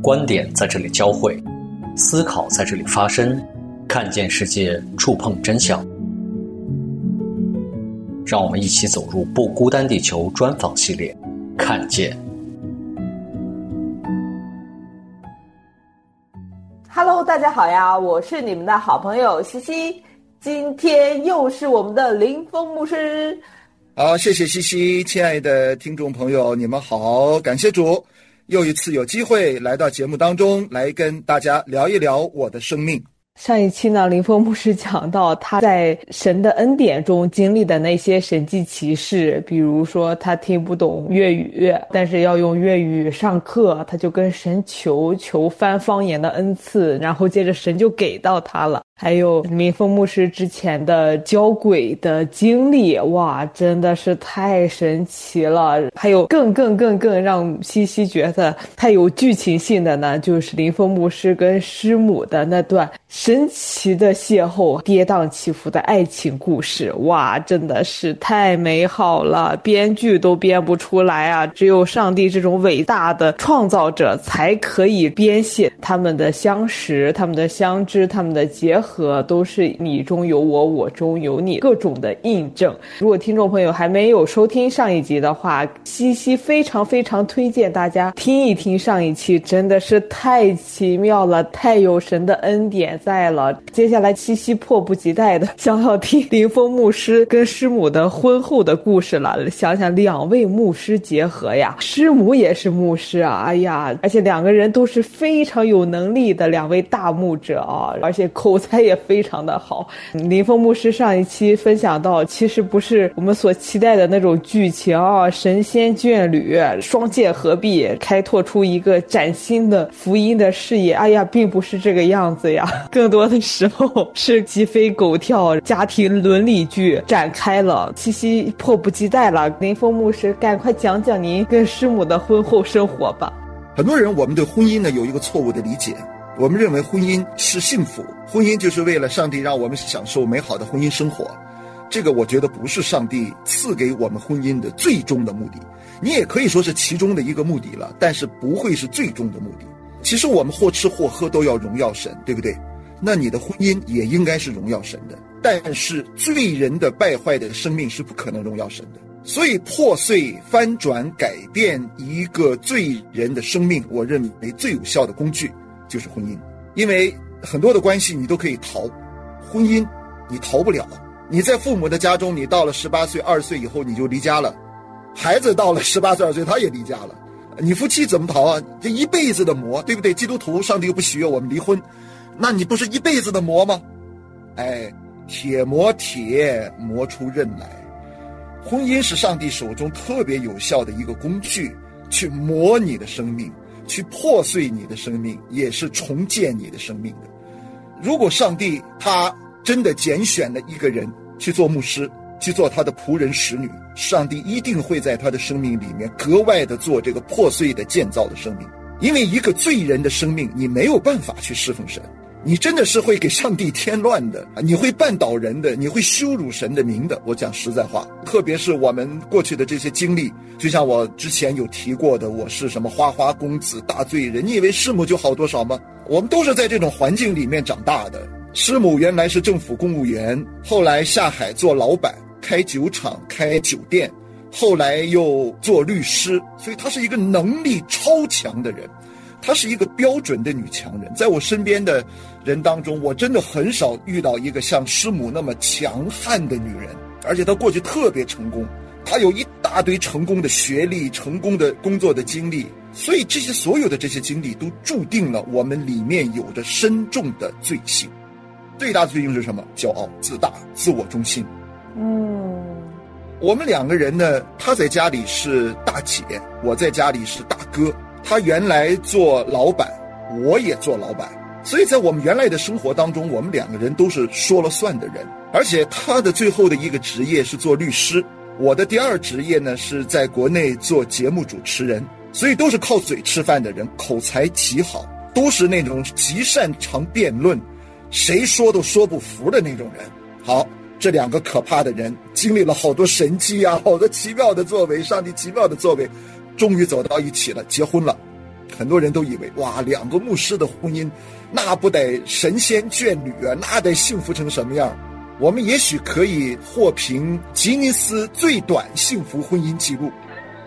观点在这里交汇，思考在这里发生，看见世界，触碰真相。让我们一起走入不孤单地球专访系列，看见。 Hello， 大家好呀，我是你们的好朋友西西，今天又是我们的林峰牧师。 好，谢谢西西，亲爱的听众朋友，你们好，感谢主，又一次有机会来到节目当中，来跟大家聊一聊我的生命。 上一期呢，林峰牧师讲到他在神的恩典中经历的那些神迹奇事，比如说他听不懂粤语，但是要用粤语上课，他就跟神求翻方言的恩赐，然后接着神就给到他了。还有林峰牧师之前的交鬼的经历，哇，真的是太神奇了。还有更让西西觉得太有剧情性的呢，就是林峰牧师跟师母的那段神奇的邂逅，跌宕起伏的爱情故事，哇，真的是太美好了，编剧都编不出来啊，只有上帝这种伟大的创造者才可以编写他们的相识，他们的相知，他们的结合，都是你中有我，我中有你，各种的印证。如果听众朋友还没有收听上一集的话，西西非常推荐大家听一听上一期，真的是太奇妙了，太有神的恩典在了。接下来西西迫不及待的想要听林峰牧师跟师母的婚后的故事了。想想两位牧师结合呀，师母也是牧师啊，哎呀，而且两个人都是非常有能力的两位大牧者啊，而且口才也非常的好。林峰牧师上一期分享到，其实不是我们所期待的那种剧情啊，神仙眷侣双剑合璧，开拓出一个崭新的福音的事业，哎呀，并不是这个样子呀，更多的时候是鸡飞狗跳，家庭伦理剧展开了。西西迫不及待了，林峰牧师赶快讲讲您跟师母的婚后生活吧。 很多人我们对婚姻呢有一个错误的理解，我们认为婚姻是幸福，婚姻就是为了上帝让我们享受美好的婚姻生活，这个我觉得不是上帝赐给我们婚姻的最终的目的，你也可以说是其中的一个目的了，但是不会是最终的目的。其实我们或吃或喝都要荣耀神，对不对？那你的婚姻也应该是荣耀神的，但是罪人的败坏的生命是不可能荣耀神的。所以破碎、翻转、改变一个罪人的生命，我认为最有效的工具就是婚姻。因为很多的关系你都可以逃，婚姻你逃不了。你在父母的家中，你到了18岁、20岁以后你就离家了，孩子到了18岁、20岁他也离家了，你夫妻怎么逃啊？这一辈子的磨，对不对？基督徒上帝又不喜悦我们离婚，那你不是一辈子的磨吗？哎，铁磨铁，磨出刃来。婚姻是上帝手中特别有效的一个工具，去磨你的生命，去破碎你的生命，也是重建你的生命的。如果上帝他真的拣选了一个人去做牧师，去做他的仆人使女，上帝一定会在他的生命里面格外的做这个破碎的建造的生命。因为一个罪人的生命你没有办法去侍奉神，你真的是会给上帝添乱的，你会绊倒人的，你会羞辱神的名的。我讲实在话，特别是我们过去的这些经历，就像我之前有提过的，我是什么花花公子大罪人，你以为师母就好多少吗？我们都是在这种环境里面长大的。师母原来是政府公务员，后来下海做老板，开酒厂开酒店，后来又做律师，所以她是一个能力超强的人，她是一个标准的女强人。在我身边的人当中，我真的很少遇到一个像师母那么强悍的女人，而且她过去特别成功，她有一大堆成功的学历，成功的工作的经历，所以所有的这些经历都注定了我们里面有着深重的罪性。最大的罪性是什么？骄傲、自大、自我中心。我们两个人呢，他在家里是大姐，我在家里是大哥。他原来做老板，我也做老板，所以在我们原来的生活当中，我们两个人都是说了算的人。而且他的最后的一个职业是做律师，我的第二职业呢是在国内做节目主持人，所以都是靠嘴吃饭的人，口才极好，都是那种极擅长辩论，谁说都说不服的那种人。好，这两个可怕的人经历了好多神迹啊，好多奇妙的作为，上帝奇妙的作为，终于走到一起了，结婚了。 很多人都以为哇，2个牧师的婚姻那不得神仙眷侣啊，那得幸福成什么样。我们也许可以获评吉尼斯最短幸福婚姻记录。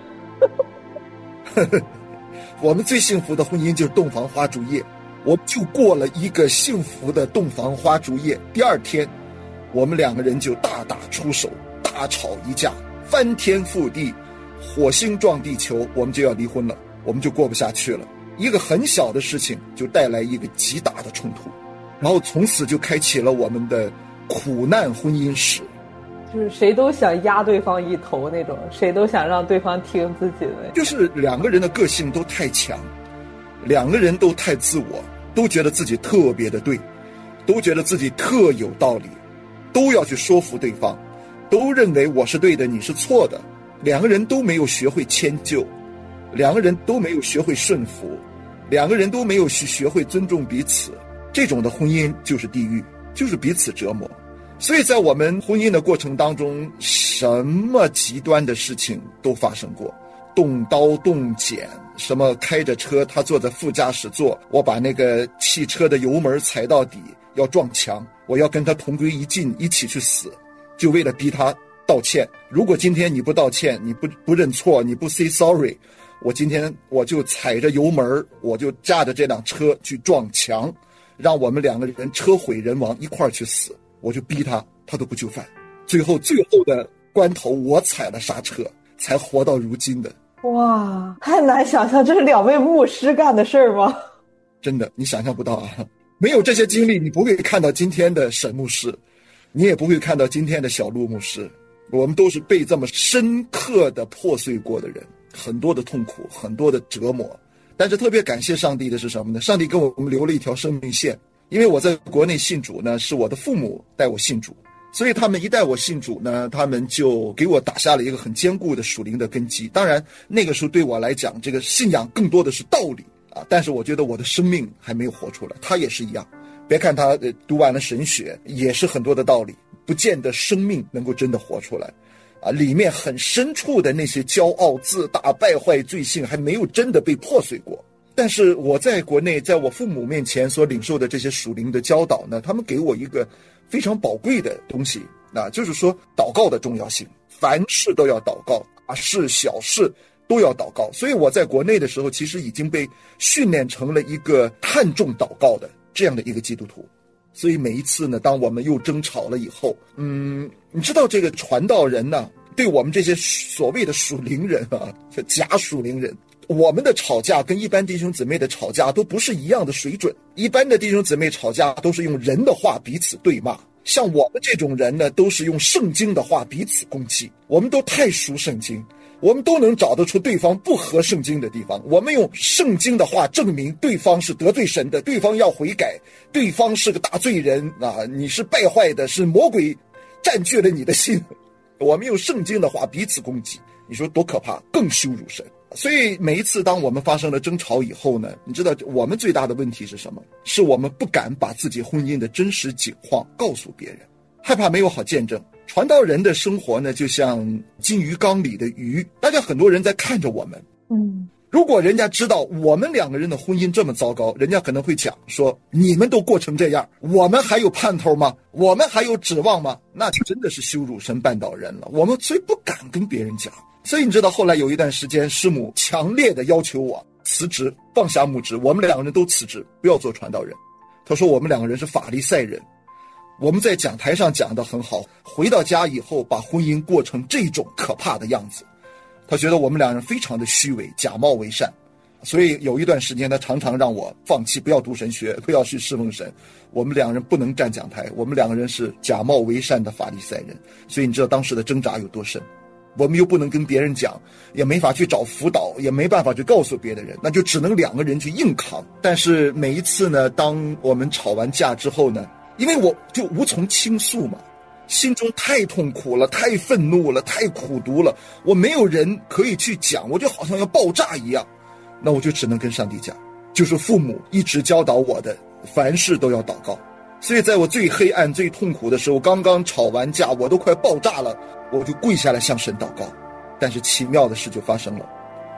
我们最幸福的婚姻就是洞房花烛夜，我就过了一个幸福的洞房花烛夜。第2天我们2个人就大打出手，大吵一架，翻天覆地，火星撞地球，我们就要离婚了，我们就过不下去了。一个很小的事情就带来一个极大的冲突，然后从此就开启了我们的苦难婚姻史。 就是谁都想压对方一头那种，谁都想让对方听自己的。 就是2个人的个性都太强，2个人都太自我，都觉得自己特别的对，都觉得自己特有道理，都要去说服对方，都认为我是对的，你是错的。2个人都没有学会迁就，2个人都没有学会顺服，2个人都没有学会尊重彼此。这种的婚姻就是地狱，就是彼此折磨。所以在我们婚姻的过程当中，什么极端的事情都发生过，动刀动剪，什么开着车他坐在副驾驶座，我把那个汽车的油门踩到底，要撞墙，我要跟他同归于尽，一起去死，就为了逼他道歉。如果今天你不道歉，你不认错，你不 say sorry， 我今天我就踩着油门，我就驾着这辆车去撞墙，让我们2个人车毁人亡，一块儿去死。我就逼他，他都不就范。最后的关头，我踩了刹车，才活到如今的。 哇，太难想象这是2位牧师干的事儿吗？ 真的，你想象不到啊！没有这些经历，你不会看到今天的沈牧师，你也不会看到今天的小陆牧师。我们都是被这么深刻的破碎过的人，很多的痛苦，很多的折磨。但是特别感谢上帝的是什么呢？上帝给我们留了一条生命线。因为我在国内信主呢，是我的父母带我信主，所以他们一带我信主呢，他们就给我打下了一个很坚固的属灵的根基。当然那个时候对我来讲，这个信仰更多的是道理啊，但是我觉得我的生命还没有活出来。他也是一样，别看他读完了神学，也是很多的道理，不见得生命能够真的活出来啊，里面很深处的那些骄傲自大败坏罪性还没有真的被破碎过。但是我在国内，在我父母面前所领受的这些属灵的教导呢，他们给我一个非常宝贵的东西，就是说祷告的重要性，凡事都要祷告，大事小事都要祷告。所以我在国内的时候，其实已经被训练成了一个看重祷告的这样的一个基督徒。所以每一次呢，当我们又争吵了以后，你知道这个传道人呢，对我们这些所谓的属灵人啊，假属灵人，我们的吵架跟一般弟兄姊妹的吵架都不是一样的水准。一般的弟兄姊妹吵架都是用人的话彼此对骂，像我们这种人呢，都是用圣经的话彼此攻击。我们都太熟圣经，我们都能找得出对方不合圣经的地方，我们用圣经的话证明对方是得罪神的，对方要悔改，对方是个大罪人啊，你是败坏的，是魔鬼占据了你的心。我们用圣经的话彼此攻击，你说多可怕，更羞辱神。所以每一次当我们发生了争吵以后呢，你知道我们最大的问题是什么？是我们不敢把自己婚姻的真实境况告诉别人，害怕没有好见证。传道人的生活呢，就像金鱼缸里的鱼，大家很多人在看着我们。如果人家知道我们2个人的婚姻这么糟糕，人家可能会讲说，你们都过成这样，我们还有盼头吗？我们还有指望吗？那就真的是羞辱神绊倒人了。我们所以不敢跟别人讲。所以你知道后来有一段时间，师母强烈的要求我辞职，放下牧职，我们2个人都辞职，不要做传道人。他说我们2个人是法利赛人，我们在讲台上讲得很好，回到家以后把婚姻过成这种可怕的样子。他觉得我们2人非常的虚伪，假冒为善。所以有一段时间他常常让我放弃，不要读神学，不要去侍奉神，我们2人不能站讲台，我们2个人是假冒为善的法利赛人。所以你知道当时的挣扎有多深，我们又不能跟别人讲，也没法去找辅导，也没办法去告诉别的人，那就只能2个人去硬扛。但是每一次呢，当我们吵完架之后呢，因为我就无从倾诉嘛，心中太痛苦了，太愤怒了，太苦毒了，我没有人可以去讲，我就好像要爆炸一样。那我就只能跟上帝讲，就是父母一直教导我的，凡事都要祷告。所以在我最黑暗最痛苦的时候，刚刚吵完架，我都快爆炸了，我就跪下来向神祷告。但是奇妙的事就发生了，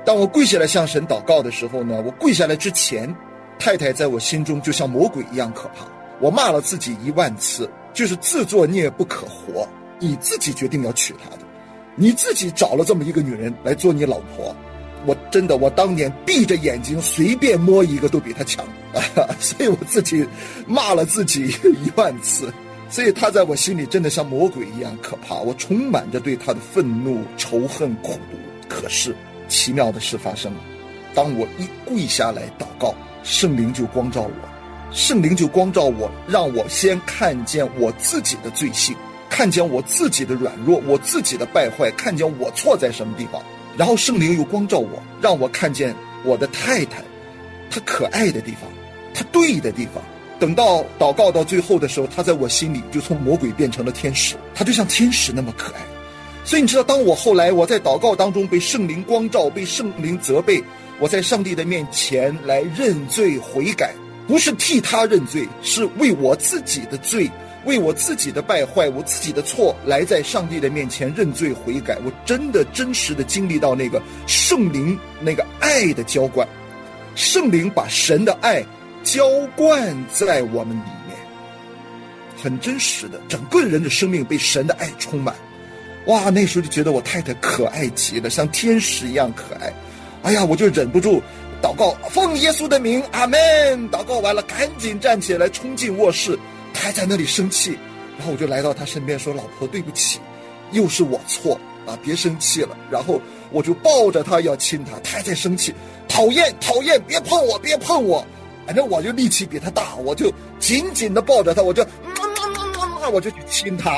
当我跪下来向神祷告的时候呢，我跪下来之前，太太在我心中就像魔鬼一样可怕。我骂了自己10000次，就是自作孽不可活，你自己决定要娶她的，你自己找了这么一个女人来做你老婆，我当年闭着眼睛随便摸一个都比她强所以我自己骂了自己10000次。所以她在我心里真的像魔鬼一样可怕，我充满着对她的愤怒、仇恨、苦毒。可是奇妙的事发生了，当我一跪下来祷告，圣灵就光照我，让我先看见我自己的罪性，看见我自己的软弱，我自己的败坏，看见我错在什么地方。然后圣灵又光照我，让我看见我的太太她可爱的地方，她对的地方。等到祷告到最后的时候，她在我心里就从魔鬼变成了天使，她就像天使那么可爱。所以你知道，当我后来我在祷告当中被圣灵光照，被圣灵责备，我在上帝的面前来认罪悔改，不是替他认罪，是为我自己的罪，为我自己的败坏，我自己的错，来在上帝的面前认罪悔改。我真的真实的经历到那个圣灵那个爱的浇灌，圣灵把神的爱浇灌在我们里面，很真实的，整个人的生命被神的爱充满。哇，那时候就觉得我太太可爱极了，像天使一样可爱。哎呀，我就忍不住祷告，奉耶稣的名，阿们。祷告完了，赶紧站起来冲进卧室，她还在那里生气。然后我就来到她身边说，老婆对不起，又是我错啊，别生气了。然后我就抱着她要亲她，她还在生气，讨厌讨厌，别碰我别碰我。反正我就力气比她大，我就紧紧的抱着她，我就去亲她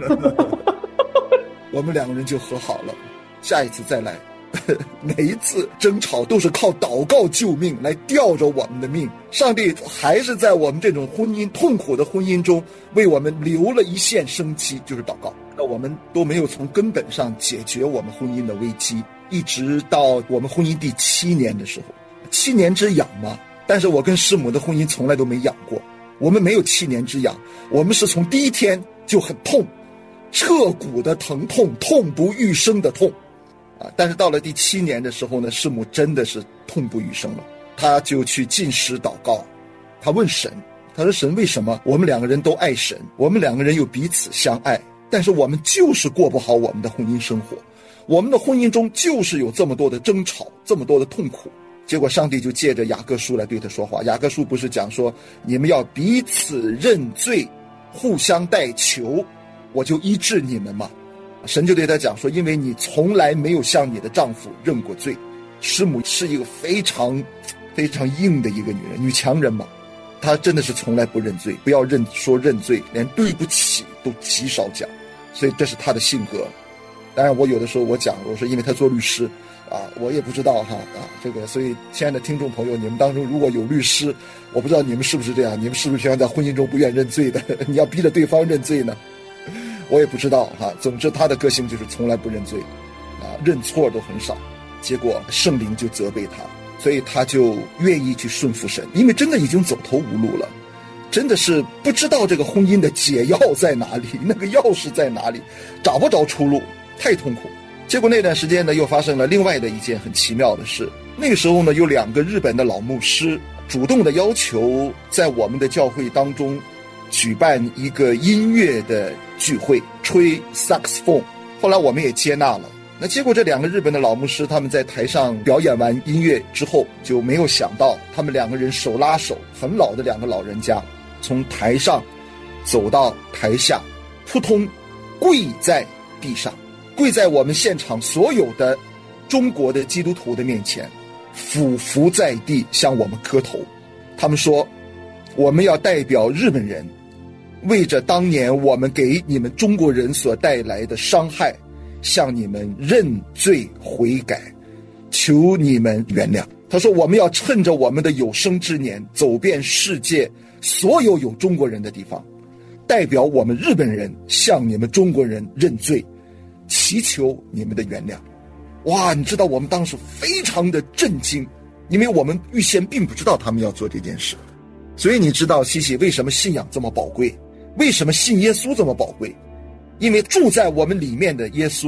我们2个人就和好了。下一次再来每一次争吵都是靠祷告救命来吊着我们的命，上帝还是在我们这种婚姻痛苦的婚姻中为我们留了一线生机，就是祷告。那我们都没有从根本上解决我们婚姻的危机，一直到我们婚姻第7年的时候，7年之痒嘛，但是我跟师母的婚姻从来都没痒过，我们没有7年之痒，我们是从第一天就很痛，彻骨的疼痛，痛不欲生的痛但是到了第7年的时候呢，师母真的是痛不欲生了，她就去禁食祷告，她问神，她说神，为什么我们2个人都爱神，我们2个人又彼此相爱，但是我们就是过不好我们的婚姻生活，我们的婚姻中就是有这么多的争吵，这么多的痛苦。结果上帝就借着雅各书来对他说话，雅各书不是讲说你们要彼此认罪，互相代求，我就医治你们嘛。神就对他讲说，因为你从来没有向你的丈夫认过罪。师母是一个非常非常硬的一个女人，女强人嘛，她真的是从来不认罪，不要说认罪，连对不起都极少讲，所以这是她的性格。当然我有的时候我讲，我说因为她做律师我也不知道这个，所以亲爱的听众朋友，你们当中如果有律师，我不知道你们是不是这样，你们是不是平常在婚姻中不愿认罪的你要逼着对方认罪呢？我也不知道总之他的个性就是从来不认罪认错都很少。结果圣灵就责备他，所以他就愿意去顺服神，因为真的已经走投无路了，真的是不知道这个婚姻的解药在哪里，那个钥匙在哪里，找不着出路，太痛苦。结果那段时间呢，又发生了另外的一件很奇妙的事。那个时候呢，有2个日本的老牧师主动的要求在我们的教会当中举办一个音乐的聚会，吹萨克斯风。后来我们也接纳了。那结果这2个日本的老牧师，他们在台上表演完音乐之后，就没有想到他们2个人手拉手，很老的2个老人家，从台上走到台下，扑通跪在地上，跪在我们现场所有的中国的基督徒的面前，俯伏在地向我们磕头。他们说，我们要代表日本人，为着当年我们给你们中国人所带来的伤害，向你们认罪悔改，求你们原谅。他说，我们要趁着我们的有生之年，走遍世界所有有中国人的地方，代表我们日本人向你们中国人认罪，祈求你们的原谅。哇，你知道我们当时非常的震惊，因为我们预先并不知道他们要做这件事。所以你知道西西为什么信仰这么宝贵，为什么信耶稣这么宝贵？因为住在我们里面的耶稣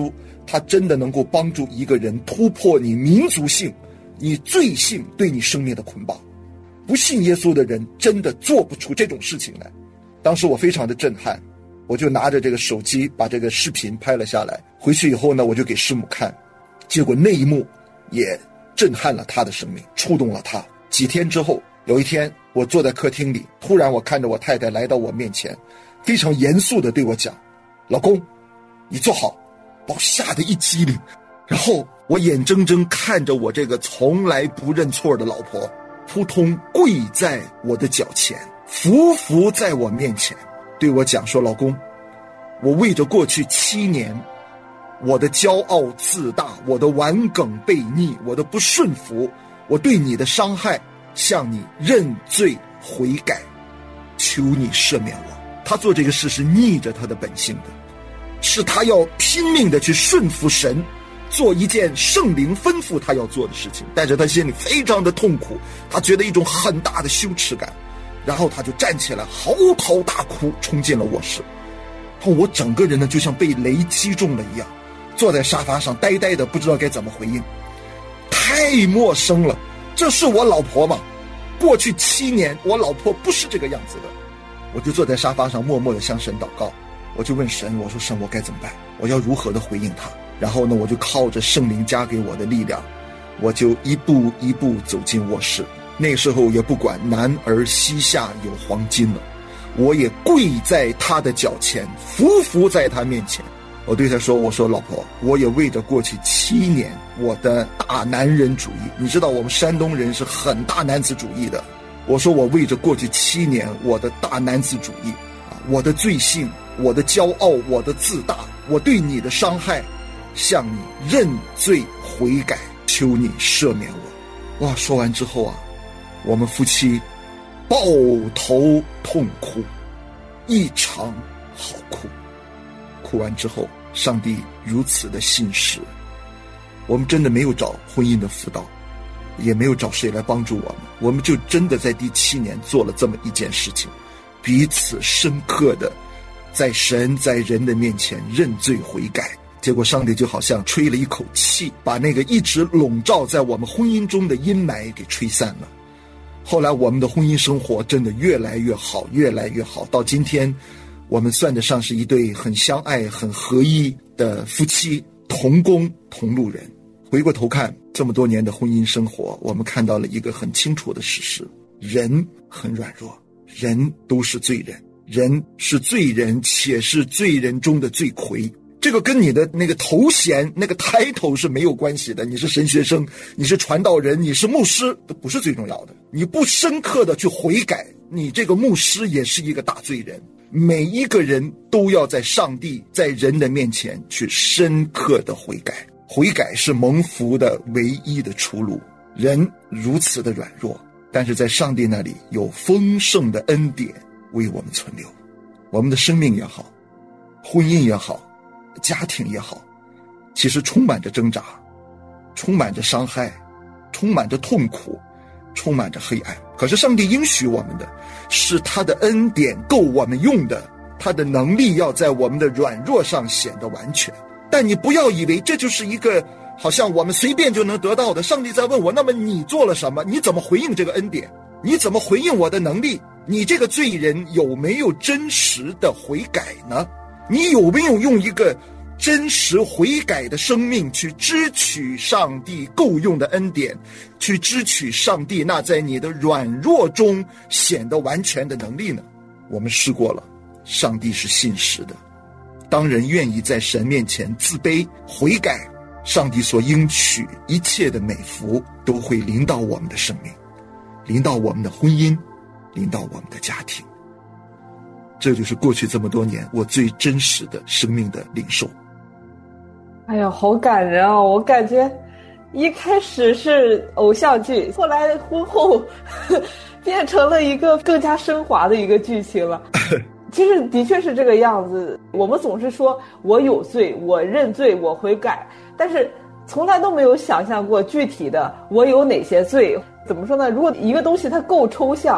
它真的能够帮助一个人突破你民族性、你罪性对你生命的捆绑。不信耶稣的人真的做不出这种事情来。当时我非常的震撼，我就拿着这个手机把这个视频拍了下来，回去以后呢，我就给师母看，结果那一幕也震撼了他的生命，触动了他。几天之后，有一天我坐在客厅里，突然我看着我太太来到我面前，非常严肃地对我讲：老公，你坐好。把我吓得一激灵，然后我眼睁睁看着我这个从来不认错的老婆扑通跪在我的脚前，匍匐在我面前，对我讲说：老公，我为着过去7年我的骄傲自大，我的顽梗悖逆，我的不顺服，我对你的伤害，向你认罪悔改，求你赦免我。他做这个事是逆着他的本性的，是他要拼命的去顺服神，做一件圣灵吩咐他要做的事情，但是他心里非常的痛苦，他觉得一种很大的羞耻感，然后他就站起来嚎啕大哭，冲进了卧室。我整个人呢就像被雷击中了一样，坐在沙发上呆呆的，不知道该怎么回应，太陌生了。这是我老婆吗？过去7年我老婆不是这个样子的。我就坐在沙发上默默地向神祷告，我就问神，我说神，我该怎么办？我要如何的回应他？然后呢，我就靠着圣灵加给我的力量，我就一步一步走进卧室。那个时候也不管男儿膝下有黄金了，我也跪在他的脚前，匍匐在他面前。我对他说，我说老婆，我也为着过去7年我的大男人主义，你知道我们山东人是很大男子主义的，我说我为着过去7年我的大男子主义，我的罪性，我的骄傲，我的自大，我对你的伤害，向你认罪悔改，求你赦免我。哇，说完之后啊，我们夫妻抱头痛哭，异常好哭。哭完之后，上帝如此的信实，我们真的没有找婚姻的辅导，也没有找谁来帮助我们，我们就真的在第7年做了这么一件事情，彼此深刻的在神在人的面前认罪悔改。结果上帝就好像吹了一口气，把那个一直笼罩在我们婚姻中的阴霾给吹散了。后来我们的婚姻生活真的越来越好，越来越好，到今天我们算得上是一对很相爱很合一的夫妻，同工同路人。回过头看这么多年的婚姻生活，我们看到了一个很清楚的事实，人很软弱，人都是罪人，人是罪人，且是罪人中的罪魁。这个跟你的那个头衔那个title是没有关系的，你是神学生，你是传道人，你是牧师，都不是最重要的。你不深刻的去悔改，你这个牧师也是一个大罪人。每一个人都要在上帝在人的面前去深刻的悔改，悔改是蒙福的唯一的出路。人如此的软弱，但是在上帝那里有丰盛的恩典为我们存留。我们的生命也好，婚姻也好，家庭也好，其实充满着挣扎，充满着伤害，充满着痛苦，充满着黑暗。可是上帝应许我们的是他的恩典够我们用的，他的能力要在我们的软弱上显得完全。但你不要以为这就是一个好像我们随便就能得到的。上帝在问我，那么你做了什么？你怎么回应这个恩典？你怎么回应我的能力？你这个罪人有没有真实的悔改呢？你有没有用一个真实悔改的生命去支取上帝够用的恩典，去支取上帝那在你的软弱中显得完全的能力呢？我们试过了，上帝是信实的。当人愿意在神面前自卑悔改，上帝所应许一切的美福都会临到我们的生命，临到我们的婚姻，临到我们的家庭。这就是过去这么多年我最真实的生命的领受。 哎呀，好感人啊！我感觉一开始是偶像剧，后来婚后变成了一个更加升华的一个剧情了。其实的确是这个样子，我们总是说我有罪，我认罪，我悔改，但是从来都没有想象过具体的我有哪些罪。怎么说呢？如果一个东西它够抽象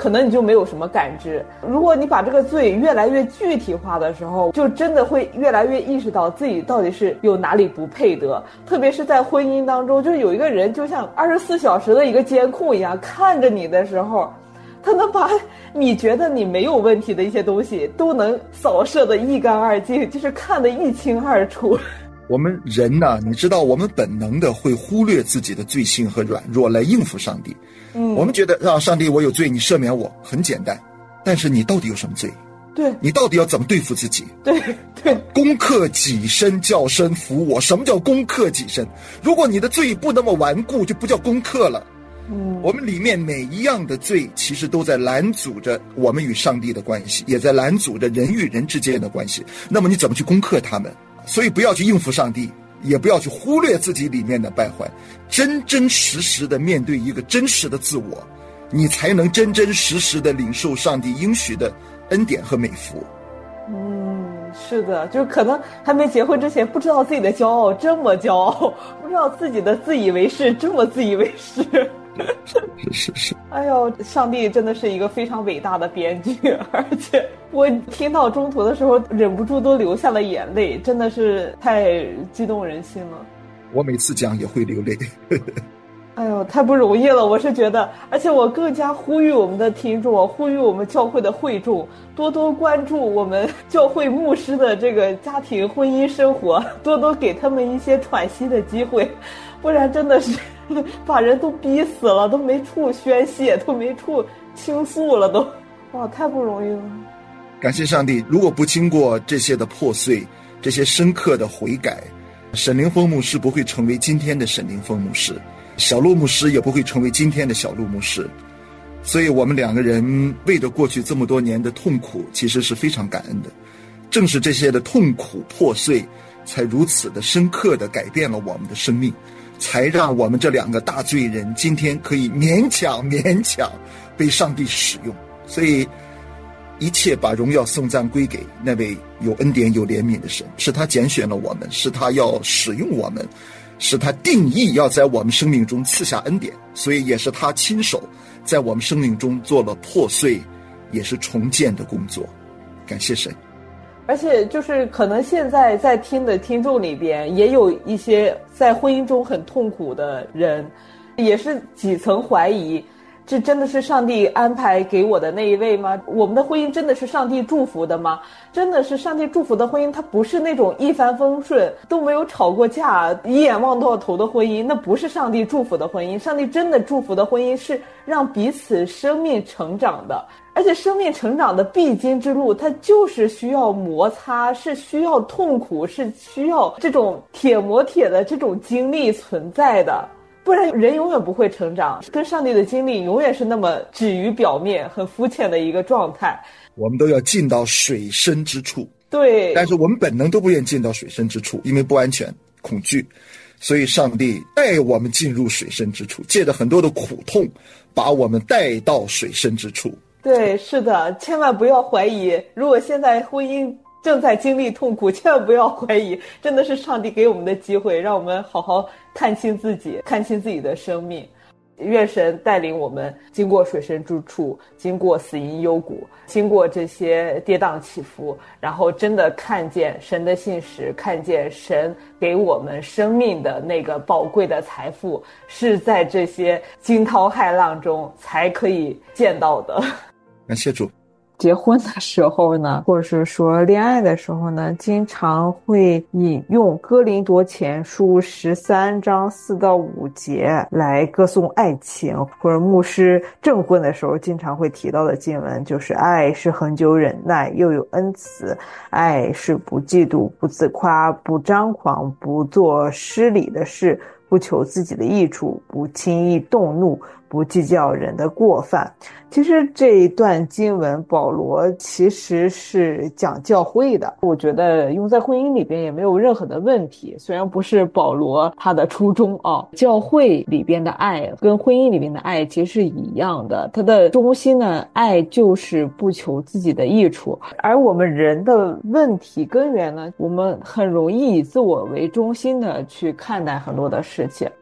可能你就没有什么感知。如果你把这个罪越来越具体化的时候，就真的会越来越意识到自己到底是有哪里不配得。特别是在婚姻当中，就有一个人就像24小时的一个监控一样看着你的时候，他能把你觉得你没有问题的一些东西都能扫射得一干二净，就是看得一清二楚。 我们人呢，你知道我们本能的会忽略自己的罪性和软弱来应付上帝。我们觉得上帝我有罪，你赦免我很简单，但是你到底有什么罪？ 对， 你到底要怎么对付自己？ 对， 攻克己身，叫身服我。什么叫攻克己身？如果你的罪不那么顽固，就不叫攻克了。我们里面每一样的罪其实都在拦阻着我们与上帝的关系，也在拦阻着人与人之间的关系。那么你怎么去攻克他们？所以不要去应付上帝，也不要去忽略自己里面的败坏，真真实实的面对一个真实的自我，你才能真真实实的领受上帝应许的恩典和美福。 是的，就是可能还没结婚之前不知道自己的骄傲这么骄傲，不知道自己的自以为是这么自以为是。 是。 哎呦，上帝真的是一个非常伟大的编剧，而且我听到中途的时候忍不住都流下了眼泪，真的是太激动人心了。 我每次讲也会流泪。 哎呦，太不容易了，我是觉得，而且我更加呼吁我们的听众，呼吁我们教会的会众多多关注我们教会牧师的这个家庭婚姻生活，多多给他们一些喘息的机会，不然真的是把人都逼死了，都没处宣泄，都没处倾诉了都。哇，太不容易了。 感谢上帝，如果不经过这些的破碎，这些深刻的悔改，沈凌峰牧师不会成为今天的沈凌峰牧师，小陆牧师也不会成为今天的小陆牧师。所以我们两个人为着过去这么多年的痛苦，其实是非常感恩的。正是这些的痛苦破碎，才如此的深刻的改变了我们的生命，才让我们这两个大罪人今天可以勉强被上帝使用。所以一切把荣耀颂赞归给那位有恩典有怜悯的神，是他拣选了我们，是他要使用我们，是他定义要在我们生命中赐下恩典，所以也是他亲手在我们生命中做了破碎也是重建的工作。感谢神。 而且就是可能现在在听的听众里边也有一些在婚姻中很痛苦的人，也是几层怀疑，这真的是上帝安排给我的那一位吗？我们的婚姻真的是上帝祝福的吗？真的是上帝祝福的婚姻，它不是那种一帆风顺都没有吵过架一眼望到头的婚姻，那不是上帝祝福的婚姻。上帝真的祝福的婚姻是让彼此生命成长的，而且生命成长的必经之路，它就是需要摩擦，是需要痛苦，是需要这种铁磨铁的这种经历存在的，不然人永远不会成长，跟上帝的经历永远是那么止于表面很肤浅的一个状态。 我们都要进到水深之处， 对， 但是我们本能都不愿进到水深之处，因为不安全恐惧，所以上帝带我们进入水深之处，借着很多的苦痛把我们带到水深之处。 对，是的，千万不要怀疑，如果现在婚姻正在经历痛苦，千万不要怀疑，真的是上帝给我们的机会，让我们好好看清自己，看清自己的生命。愿神带领我们经过水深之处，经过死荫幽谷，经过这些跌宕起伏，然后真的看见神的信实，看见神给我们生命的那个宝贵的财富，是在这些惊涛骇浪中才可以见到的。 感谢主。 结婚的时候呢，或者是说恋爱的时候呢，经常会引用哥林多前书13章4到5节来歌颂爱情，或者牧师证婚的时候经常会提到的经文，就是爱是恒久忍耐，又有恩慈，爱是不嫉妒，不自夸，不张狂，不做失礼的事，不求自己的益处，不轻易动怒，不计较人的过犯。其实这一段经文保罗其实是讲教会的，我觉得用在婚姻里边也没有任何的问题，虽然不是保罗他的初衷啊。教会里边的爱跟婚姻里边的爱其实是一样的，它的中心呢，爱就是不求自己的益处，而我们人的问题根源呢，我们很容易以自我为中心的去看待很多的事情，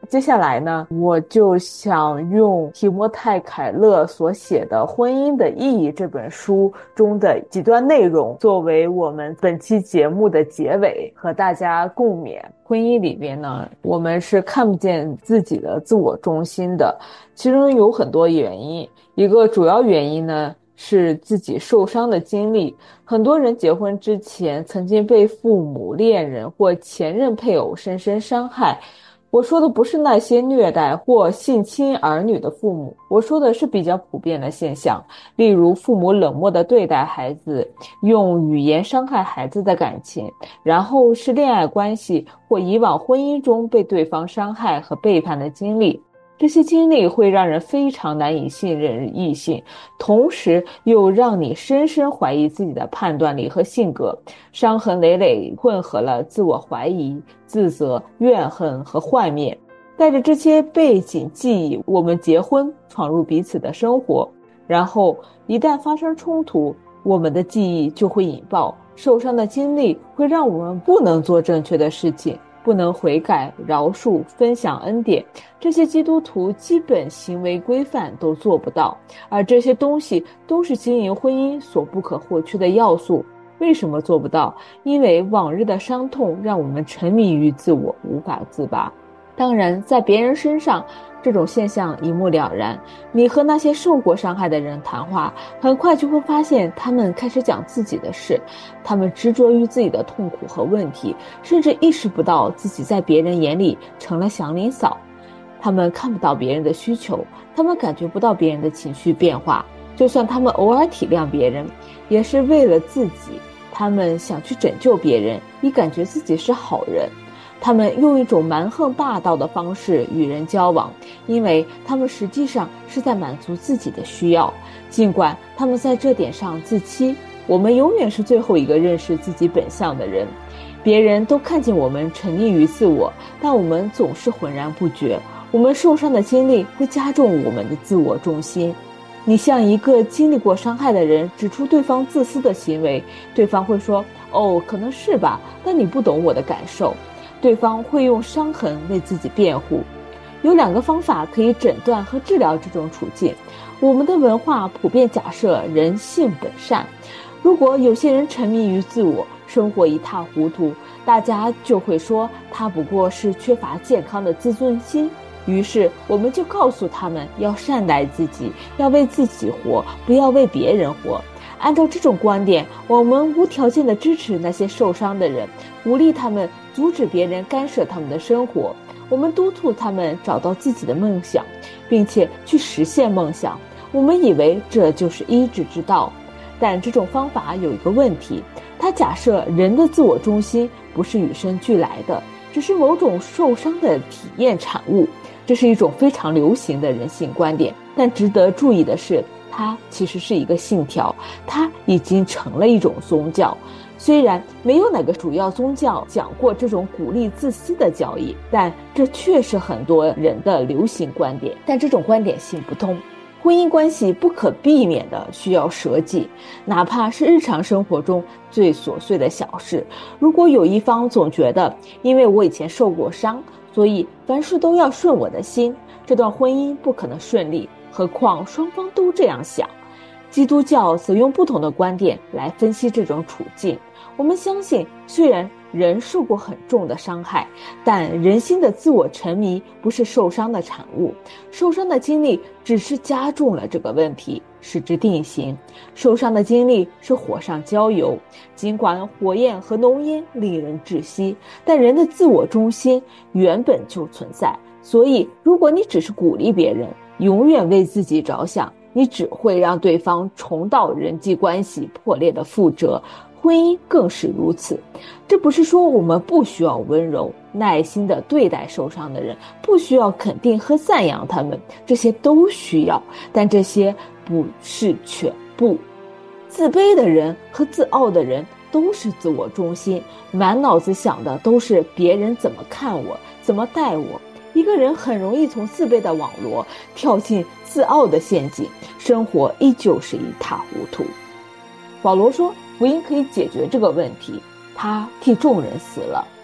接下来呢，我就想用提摩太·凯勒所写的《婚姻的意义》这本书中的几段内容作为我们本期节目的结尾，和大家共勉。婚姻里面呢，我们是看不见自己的自我中心的，其中有很多原因。一个主要原因呢，是自己受伤的经历。很多人结婚之前曾经被父母、恋人或前任配偶深深伤害。我说的不是那些虐待或性侵儿女的父母，我说的是比较普遍的现象，例如父母冷漠地对待孩子，用语言伤害孩子的感情，然后是恋爱关系或以往婚姻中被对方伤害和背叛的经历。这些经历会让人非常难以信任异性，同时又让你深深怀疑自己的判断力和性格，伤痕累累混合了自我怀疑、自责、怨恨和幻灭。带着这些背景记忆，我们结婚，闯入彼此的生活，然后一旦发生冲突，我们的记忆就会引爆，受伤的经历会让我们不能做正确的事情，不能悔改、饶恕、分享恩典，这些基督徒基本行为规范都做不到，而这些东西都是经营婚姻所不可或缺的要素。为什么做不到？因为往日的伤痛让我们沉迷于自我，无法自拔。当然，在别人身上，这种现象一目了然。你和那些受过伤害的人谈话，很快就会发现他们开始讲自己的事，他们执着于自己的痛苦和问题，甚至意识不到自己在别人眼里成了祥林嫂。他们看不到别人的需求，他们感觉不到别人的情绪变化，就算他们偶尔体谅别人，也是为了自己。他们想去拯救别人，以感觉自己是好人。他们用一种蛮横霸道的方式与人交往，因为他们实际上是在满足自己的需要，尽管他们在这点上自欺。我们永远是最后一个认识自己本相的人。别人都看见我们沉溺于自我，但我们总是浑然不觉。我们受伤的经历会加重我们的自我中心。你向一个经历过伤害的人指出对方自私的行为，对方会说：哦，可能是吧，但你不懂我的感受。对方会用伤痕为自己辩护。有2个方法可以诊断和治疗这种处境。我们的文化普遍假设人性本善，如果有些人沉迷于自我，生活一塌糊涂，大家就会说他不过是缺乏健康的自尊心。于是我们就告诉他们要善待自己，要为自己活，不要为别人活。按照这种观点，我们无条件地支持那些受伤的人，鼓励他们阻止别人干涉他们的生活。我们督促他们找到自己的梦想，并且去实现梦想。我们以为这就是医治之道，但这种方法有一个问题，它假设人的自我中心不是与生俱来的，只是某种受伤的体验产物。这是一种非常流行的人性观点，但值得注意的是，它其实是一个信条，它已经成了一种宗教。虽然没有哪个主要宗教讲过这种鼓励自私的教义，但这却是很多人的流行观点。但这种观点行不通。婚姻关系不可避免的需要舍己，哪怕是日常生活中最琐碎的小事。如果有一方总觉得因为我以前受过伤，所以凡事都要顺我的心，这段婚姻不可能顺利，何况双方都这样想。基督教则用不同的观点来分析这种处境。我们相信，虽然人受过很重的伤害，但人心的自我沉迷不是受伤的产物，受伤的经历只是加重了这个问题，使之定型。受伤的经历是火上浇油，尽管火焰和浓烟令人窒息，但人的自我中心原本就存在。所以如果你只是鼓励别人，永远为自己着想，你只会让对方重蹈人际关系破裂的覆辙，婚姻更是如此。这不是说我们不需要温柔耐心地对待受伤的人，不需要肯定和赞扬他们，这些都需要，但这些不是全部。自卑的人和自傲的人都是自我中心，满脑子想的都是别人怎么看我，怎么待我。一个人很容易从自卑的网罗跳进自傲的陷阱，生活依旧是一塌糊涂。保罗说，福音可以解决这个问题，他替众人死了，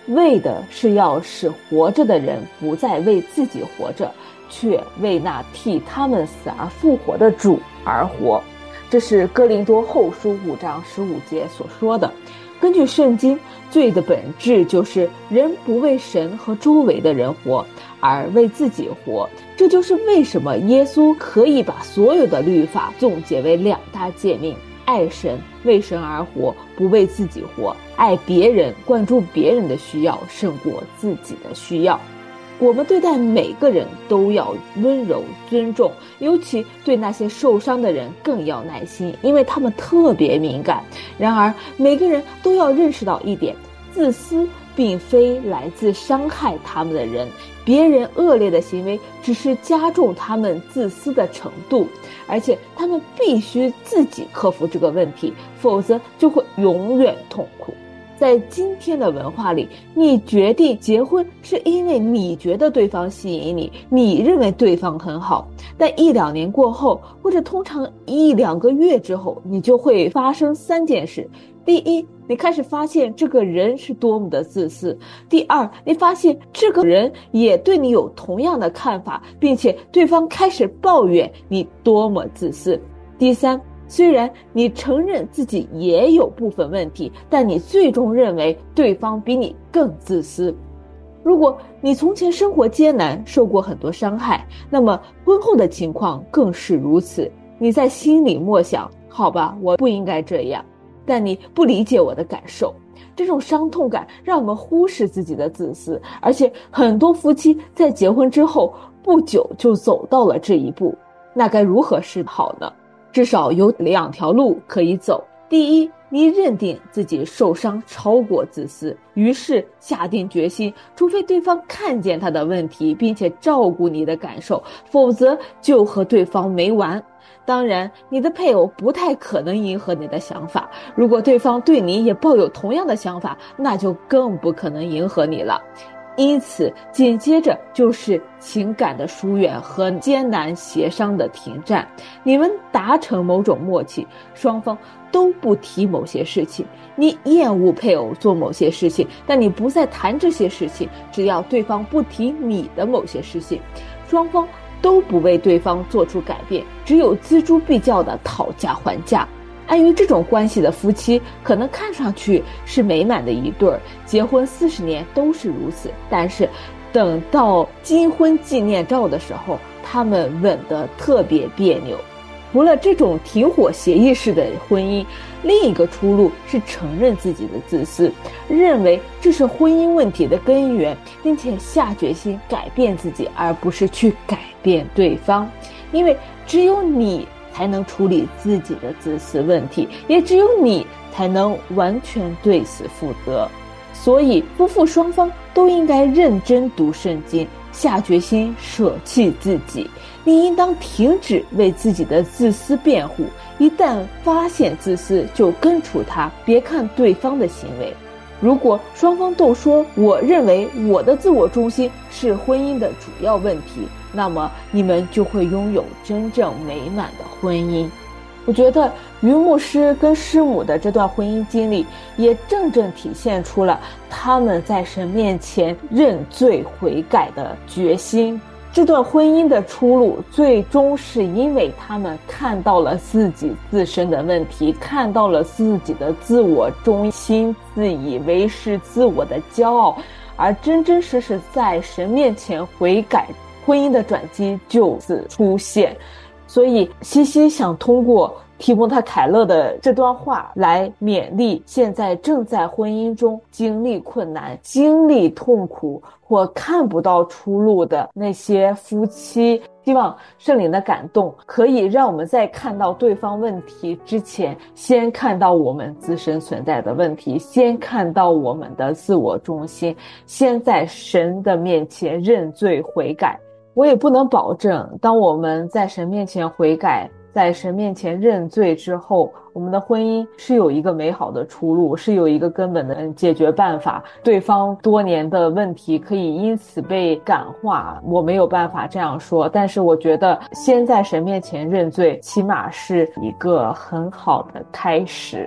为的是要使活着的人不再为自己活着，却为那替他们死而复活的主而活。这是哥林多后书5章15节所说的。根据圣经，罪的本质就是人不为神和周围的人活，而为自己活。这就是为什么耶稣可以把所有的律法总结为2大诫命：爱神，为神而活，不为自己活；爱别人，关注别人的需要胜过自己的需要。我们对待每个人都要温柔尊重，尤其对那些受伤的人更要耐心，因为他们特别敏感。然而每个人都要认识到一点，自私并非来自伤害他们的人，别人恶劣的行为只是加重他们自私的程度，而且他们必须自己克服这个问题，否则就会永远痛苦。在今天的文化里，你决定结婚是因为你觉得对方吸引你，你认为对方很好，但1-2年过后，或者通常1-2个月之后，你就会发生3件事。第一，你开始发现这个人是多么的自私；第二，你发现这个人也对你有同样的看法，并且对方开始抱怨你多么自私；第三，虽然你承认自己也有部分问题，但你最终认为对方比你更自私。如果你从前生活艰难，受过很多伤害，那么婚后的情况更是如此。你在心里默想，好吧，我不应该这样，但你不理解我的感受。这种伤痛感让我们忽视自己的自私，而且很多夫妻在结婚之后不久就走到了这一步。那该如何是好呢？至少有2条路可以走。第一，你认定自己受伤超过自私，于是下定决心，除非对方看见他的问题，并且照顾你的感受，否则就和对方没完。当然，你的配偶不太可能迎合你的想法，如果对方对你也抱有同样的想法，那就更不可能迎合你了。因此，紧接着就是情感的疏远和艰难协商的停战。你们达成某种默契，双方都不提某些事情。你厌恶配偶做某些事情，但你不再谈这些事情，只要对方不提你的某些事情。双方都不为对方做出改变，只有锱铢必较的讨价还价。安于这种关系的夫妻可能看上去是美满的一对儿，结婚40年都是如此，但是等到金婚纪念照的时候，他们吻得特别别扭。除了这种停火协议式的婚姻，另一个出路是承认自己的自私，认为这是婚姻问题的根源，并且下决心改变自己，而不是去改变对方。因为只有你才能处理自己的自私问题，也只有你才能完全对此负责。所以夫妇双方都应该认真读圣经，下决心舍弃自己。你应当停止为自己的自私辩护，一旦发现自私就根除它，别看对方的行为。如果双方都说我认为我的自我中心是婚姻的主要问题，那么你们就会拥有真正美满的婚姻。我觉得于牧师跟师母的这段婚姻经历也正正体现出了他们在神面前认罪悔改的决心。这段婚姻的出路最终是因为他们看到了自己自身的问题，看到了自己的自我中心，自以为是自我的骄傲，而真真实实在神面前悔改，婚姻的转机就此出现。所以西西想通过提摩太凯勒的这段话来勉励现在正在婚姻中经历困难、经历痛苦或看不到出路的那些夫妻，希望圣灵的感动可以让我们在看到对方问题之前，先看到我们自身存在的问题，先看到我们的自我中心，先在神的面前认罪悔改。我也不能保证当我们在神面前悔改，在神面前认罪之后，我们的婚姻是有一个美好的出路，是有一个根本的解决办法，对方多年的问题可以因此被感化，我没有办法这样说。但是我觉得先在神面前认罪，起码是一个很好的开始。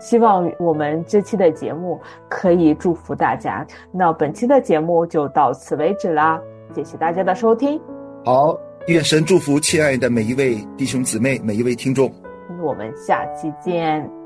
希望我们这期的节目可以祝福大家。那本期的节目就到此为止啦，谢谢大家的收听。 好，愿神祝福亲爱的每一位弟兄姊妹，每一位听众。 我们下期见。